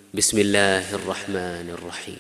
بسم الله الرحمن الرحيم.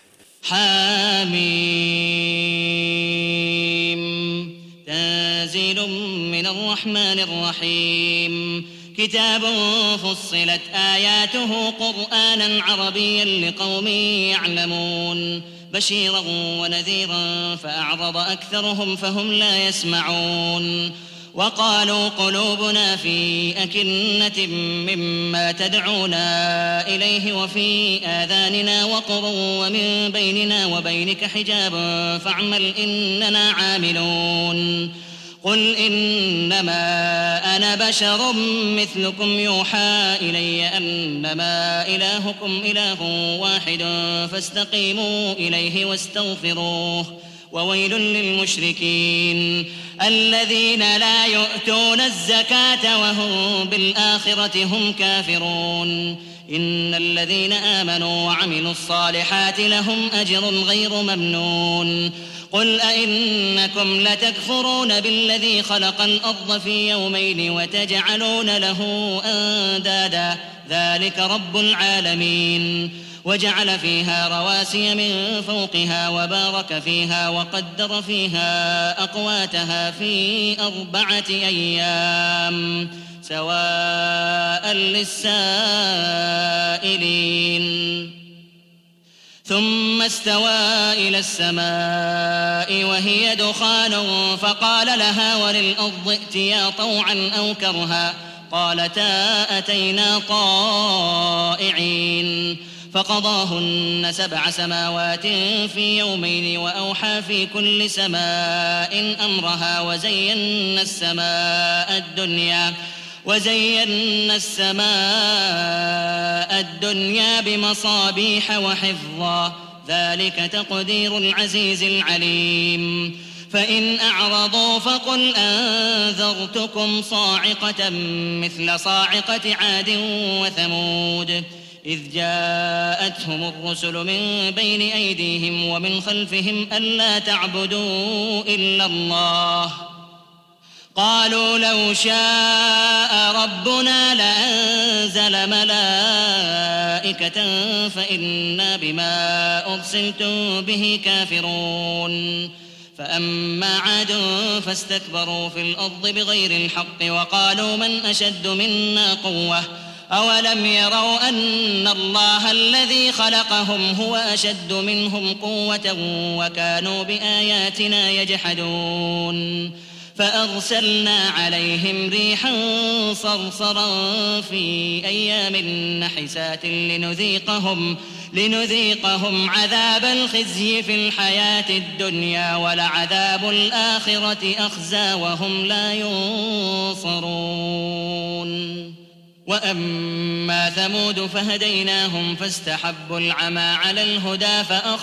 حميم. تنزيل من الرحمن الرحيم. كتاب فصلت آياته قرآنا عربيا لقوم يعلمون بشيرا ونذيرا فأعرض أكثرهم فهم لا يسمعون. وقالوا قلوبنا في أكنة مما تدعونا إليه وفي آذاننا وقر ومن بيننا وبينك حجاب فاعمل إننا عاملون. قل إنما أنا بشر مثلكم يوحى إلي أنما إلهكم إله واحد فاستقيموا إليه واستغفروه. وويل للمشركين الذين لا يؤتون الزكاة وهم بالآخرة هم كافرون. إن الذين آمنوا وعملوا الصالحات لهم أجر غير ممنون. قل أئنكم لتكفرون بالذي خلق الأرض في يومين وتجعلون له أندادا ذلك رب العالمين. وجعل فيها رواسي من فوقها وبارك فيها وقدر فيها أقواتها في 4 أيام سواء للسائلين. ثم استوى إلى السماء وهي دخان فقال لها وللأرض ائتيا طوعا أو كرها قالتا أتينا طائعين. فقضاهن 7 سماوات في يومين وأوحى في كل سماء أمرها وزينا السماء الدنيا بمصابيح وحفظا ذلك تقدير العزيز العليم. فإن أعرضوا فقل أنذرتكم صاعقة مثل صاعقة عاد وثمود إذ جاءتهم الرسل من بين أيديهم ومن خلفهم ألا تعبدوا إلا الله قالوا لو شاء ربنا لأنزل ملائكة فإنا بما أرسلتم به كافرون. فأما عاد فاستكبروا في الأرض بغير الحق وقالوا من أشد منا قوة أولم يروا أن الله الذي خلقهم هو أشد منهم قوة وكانوا بآياتنا يجحدون. فأرسلنا عليهم ريحا صرصرا في أيام نحسات لنذيقهم عذاب الخزي في الحياة الدنيا ولعذاب الآخرة أخزى وهم لا ينصرون. وأما ثمود فهديناهم فاستحبوا العمى على الهدى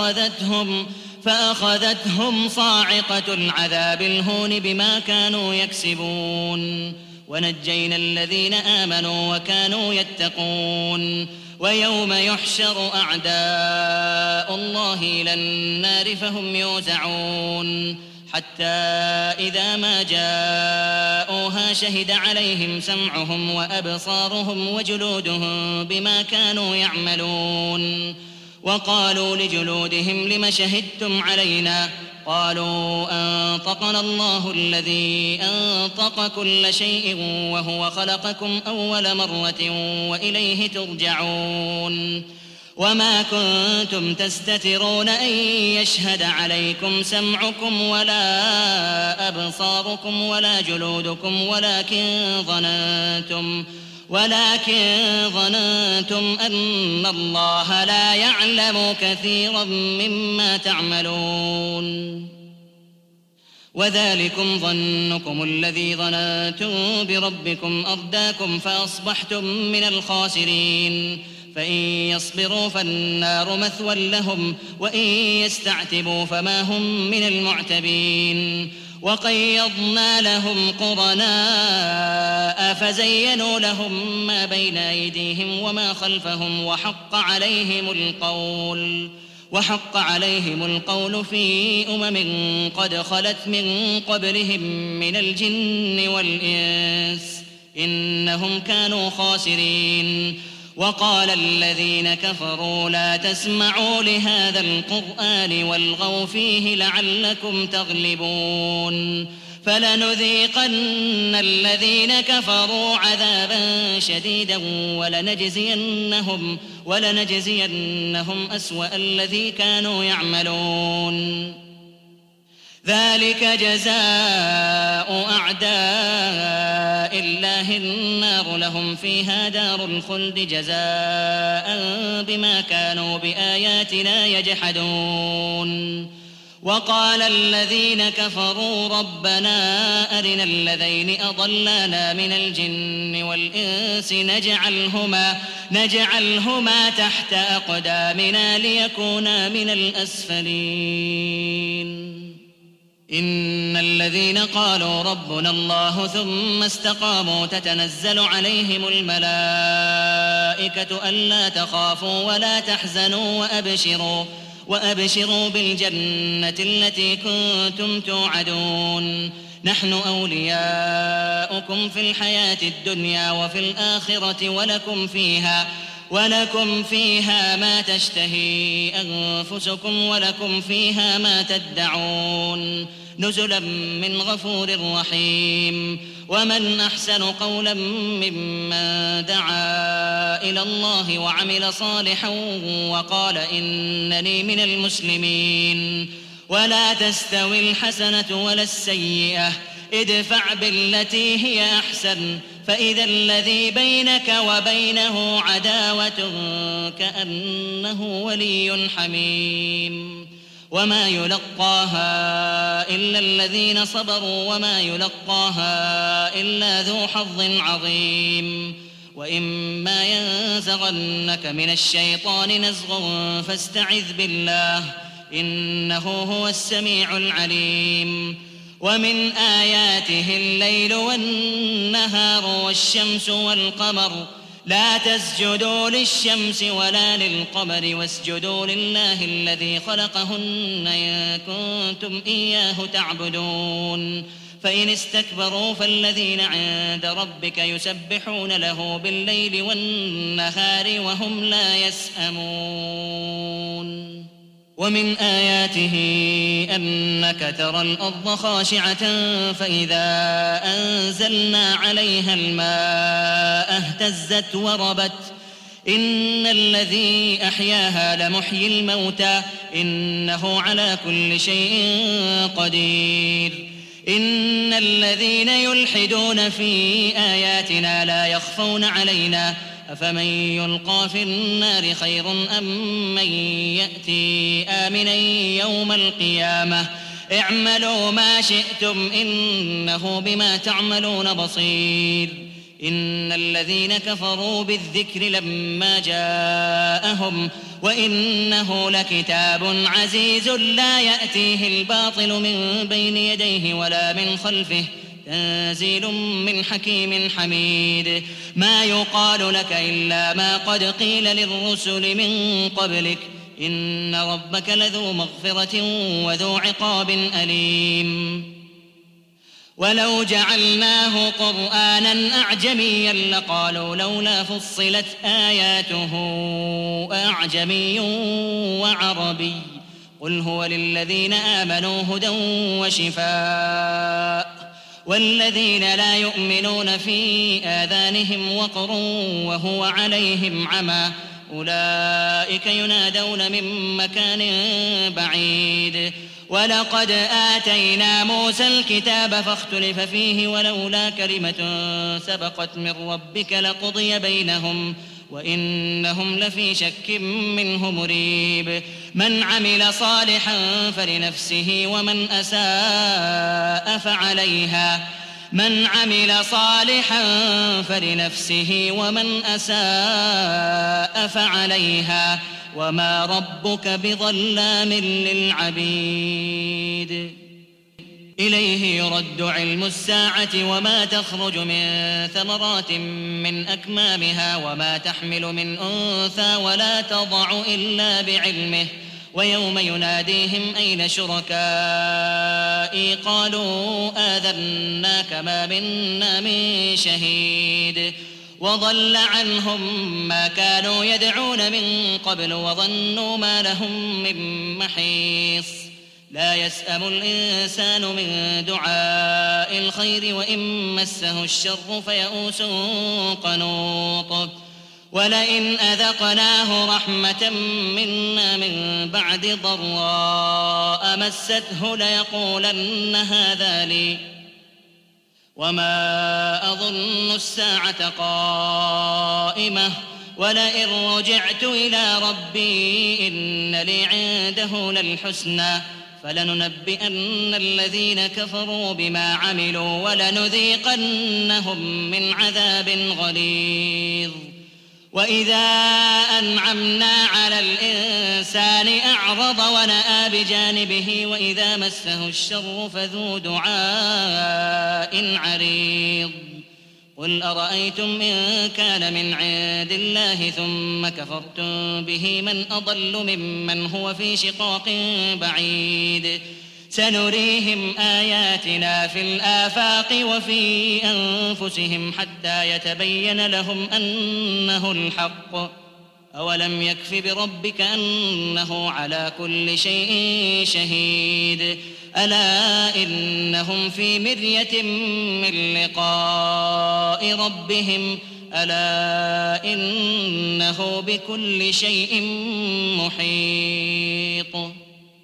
فأخذتهم صاعقة العذاب الهون بما كانوا يكسبون. ونجينا الذين آمنوا وكانوا يتقون. ويوم يحشر أعداء الله إلى النار فهم يوزعون حتى إذا ما جاءوها شهد عليهم سمعهم وأبصارهم وجلودهم بما كانوا يعملون. وقالوا لجلودهم لم شهدتم علينا قالوا أنطقنا الله الذي أنطق كل شيء وهو خلقكم أول مرة وإليه ترجعون. وما كنتم تستترون أن يشهد عليكم سمعكم ولا أبصاركم ولا جلودكم ولكن ظننتم أن الله لا يعلم كثيرا مما تعملون. وذلكم ظنكم الذي ظننتم بربكم أرداكم فأصبحتم من الخاسرين. فإن يصبروا فالنار مثوى لهم وإن يستعتبوا فما هم من المعتبين. وقيضنا لهم قرناء فزينوا لهم ما بين أيديهم وما خلفهم وحق عليهم القول في قد خلت من قبلهم من الجن والإنس إنهم كانوا خاسرين. وقال الذين كفروا لا تسمعوا لهذا القرآن والغوا فيه لعلكم تغلبون فلنذيقن الذين كفروا عذابا شديدا ولنجزينهم أسوأ الذي كانوا يعملون ذلك جزاء أعداء الله النار لهم فيها دار الخلد جزاء بما كانوا بآياتنا يجحدون وقال الذين كفروا ربنا أرنا الذين أضلانا من الجن والإنس نجعلهما تحت أقدامنا ليكونا من الأسفلين إن الذين قالوا ربنا الله ثم استقاموا تتنزل عليهم الملائكة ألا تخافوا ولا تحزنوا وأبشروا بالجنة التي كنتم توعدون نحن أولياؤكم في الحياة الدنيا وفي الآخرة ولكم فيها ما تشتهي أنفسكم ولكم فيها ما تدعون نزلا من غفور رحيم ومن أحسن قولا ممن دعا إلى الله وعمل صالحا وقال إنني من المسلمين ولا تستوي الحسنة ولا السيئة ادفع بالتي هي أحسن فإذا الذي بينك وبينه عداوة كأنه ولي حميم وما يلقاها إلا الذين صبروا وما يلقاها إلا ذو حظ عظيم وإما ينزغنك من الشيطان نزغ فاستعذ بالله إنه هو السميع العليم ومن آياته الليل والنهار والشمس والقمر لا تسجدوا للشمس ولا للقمر واسجدوا لله الذي خلقهن إن كنتم إياه تعبدون فإن استكبروا فالذين عند ربك يسبحون له بالليل والنهار وهم لا يسأمون ومن آياته أنك ترى الأرض خاشعة فإذا أنزلنا عليها الماء اهتزت وربت إن الذي أحياها لمحيي الموتى إنه على كل شيء قدير إن الذين يلحدون في آياتنا لا يخفون علينا أفمن يلقى في النار خير أم من يأتي آمنا يوم القيامة اعملوا ما شئتم إنه بما تعملون بصير إن الذين كفروا بالذكر لما جاءهم وإنه لكتاب عزيز لا يأتيه الباطل من بين يديه ولا من خلفه تنزيل من حكيم حميد ما يقال لك إلا ما قد قيل للرسل من قبلك إن ربك لذو مغفرة وذو عقاب أليم ولو جعلناه قرآنا أعجميا لقالوا لولا فصلت آياته أعجمي وعربي قل هو للذين آمنوا هدى وشفاء والذين لا يؤمنون في آذانهم وقر وهو عليهم عمى أولئك ينادون من مكان بعيد ولقد آتينا موسى الكتاب فاختلف فيه ولولا كلمة سبقت من ربك لقضي بينهم وإنهم لفي شك منه مريب من عمل صالحا فلنفسه ومن أساء فعليها وما ربك بظلام للعبيد إليه يرد علم الساعة وما تخرج من ثمرات من أكمامها وما تحمل من أنثى ولا تضع إلا بعلمه ويوم يناديهم أين شركائي قالوا آذناك ما منا من شهيد وضل عنهم ما كانوا يدعون من قبل وظنوا ما لهم من محيص لا يسأم الإنسان من دعاء الخير وإن مسه الشر فيئوس قنوط ولئن أذقناه رحمة منا من بعد ضراء مسته ليقولن هذا لي وما أظن الساعة قائمة ولئن رجعت إلى ربي إن لي عنده للحسنى فلننبئن الذين كفروا بما عملوا ولنذيقنهم من عذاب غليظ وإذا أنعمنا على الإنسان أعرض ونأى بجانبه وإذا مسه الشر فذو دعاء عريض قل أرأيتم إن كان من عند الله ثم كفرتم به من أضل ممن هو في شقاق بعيد سنريهم آياتنا في الآفاق وفي أنفسهم حتى يتبين لهم أنه الحق أولم يكف بربك أنه على كل شيء شهيد ألا إنهم في مرية من لقاء ربهم ألا إنه بكل شيء محيط